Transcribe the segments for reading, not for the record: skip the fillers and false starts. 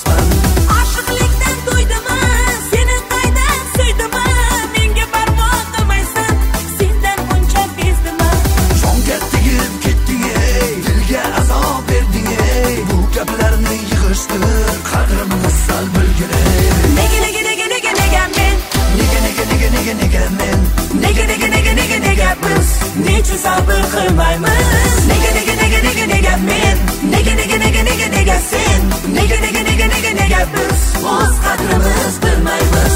emasman. Oshiqlikdan to'ydimmi, seni qaydan suydimmi, menga parvo qilmaysan, sendan buncha bezdimmi? Jonga tegib ketding ey, dilga azob berding ey, bu gaplarni yig'ishtir, qadrimni sal bilgin ey. Nega men? Nega biz necha sabr qilmaymiz? Nega men? Nega sen? Nega biz o'z qadrimiz bilmaymiz?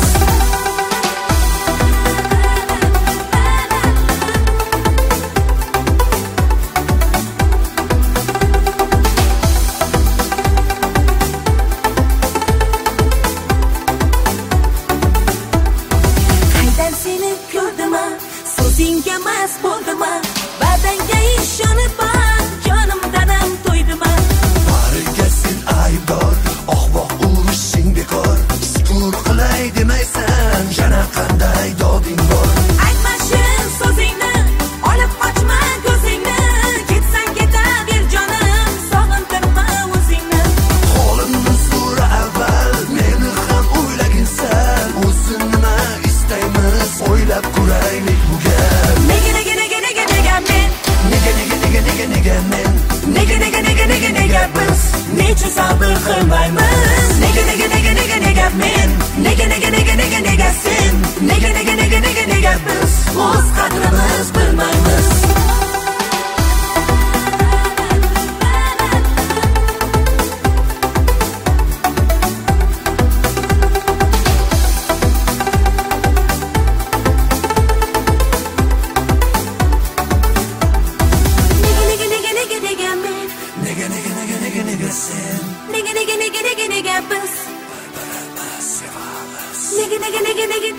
Qaydan seni ko'rdimmi? So'zingga mast bo'ldimmi? Badanga ishonib bak, jonimdan to'ydimmi? Bariga sen aybdor, voh urishing bekor. Sukur qilay demaysan, yana qanday doding bor? Aytma shin so'zingni, olib qochma ko'zingni, ketsang ketaver jonim, sog'intirma o'zingni. Holimni so'ra avval, meni ham o'ylagin sal. O'zin nima istaymiz, o'ylab ko'raylik bu gap. Nega men? Nega biz necha sabr qilmaymiz? Nega men? Nega sen? Nega biz o'z qadrimiz bilmaymiz? Nega sen? Nega biz Bir-birimiz sevamiz. Nega Nega bir-birimiz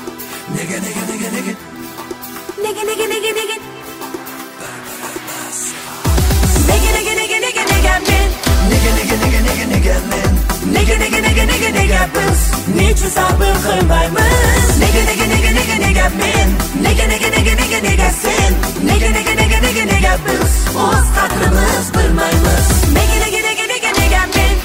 sevamiz. Nega biz necha sabr qilmaymiz? Nega men? Nega sen? Nega biz o'z qadrimiz bilmaymiz? Nega men?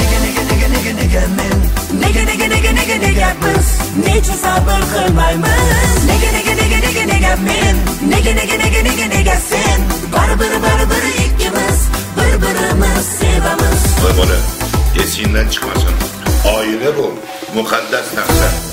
Nega biz necha sabr qilmaymiz? Nega men? Nega sen? Baribir ikkimiz bir-birimiz sevamiz. Voy bola, esingdan chiqmasin. Oila bu muqaddas narsa.